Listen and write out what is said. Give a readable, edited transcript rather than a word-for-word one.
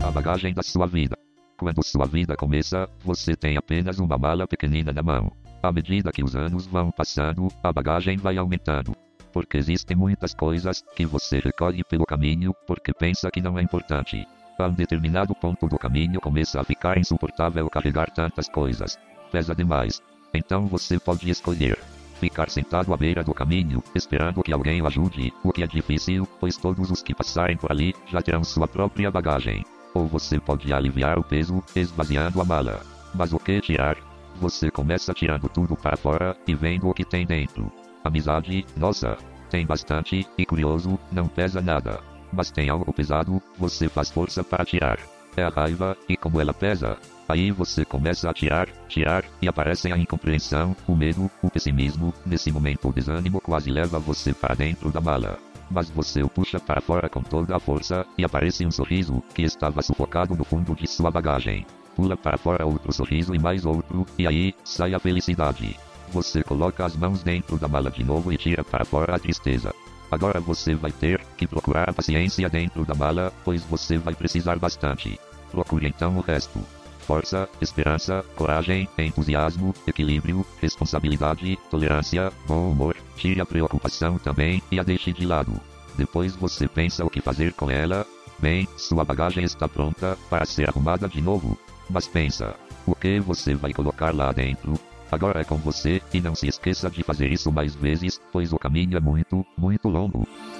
A bagagem da sua vida. Quando sua vida começa, você tem apenas uma mala pequenina na mão. À medida que os anos vão passando, a bagagem vai aumentando. Porque existem muitas coisas que você recolhe pelo caminho porque pensa que não é importante. A um determinado ponto do caminho começa a ficar insuportável carregar tantas coisas. Pesa demais. Então você pode escolher ficar sentado à beira do caminho, esperando que alguém o ajude, o que é difícil, pois todos os que passarem por ali já terão sua própria bagagem. Ou você pode aliviar o peso, esvaziando a mala. Mas o que tirar? Você começa tirando tudo para fora e vendo o que tem dentro. Amizade, nossa, tem bastante, e curioso, não pesa nada. Mas tem algo pesado, você faz força para tirar. É a raiva, e como ela pesa. Aí você começa a tirar, e aparecem a incompreensão, o medo, o pessimismo. Nesse momento o desânimo quase leva você para dentro da mala. Mas você o puxa para fora com toda a força, e aparece um sorriso, que estava sufocado no fundo de sua bagagem. Pula para fora outro sorriso e mais outro, e aí, sai a felicidade. Você coloca as mãos dentro da mala de novo e tira para fora a tristeza. Agora você vai ter que procurar a paciência dentro da mala, pois você vai precisar bastante. Procure então o resto. Força, esperança, coragem, entusiasmo, equilíbrio, responsabilidade, tolerância, bom humor. Tire a preocupação também e a deixe de lado. Depois você pensa o que fazer com ela. Bem, sua bagagem está pronta para ser arrumada de novo. Mas pensa, o que você vai colocar lá dentro? Agora é com você, e não se esqueça de fazer isso mais vezes, pois o caminho é muito, muito longo.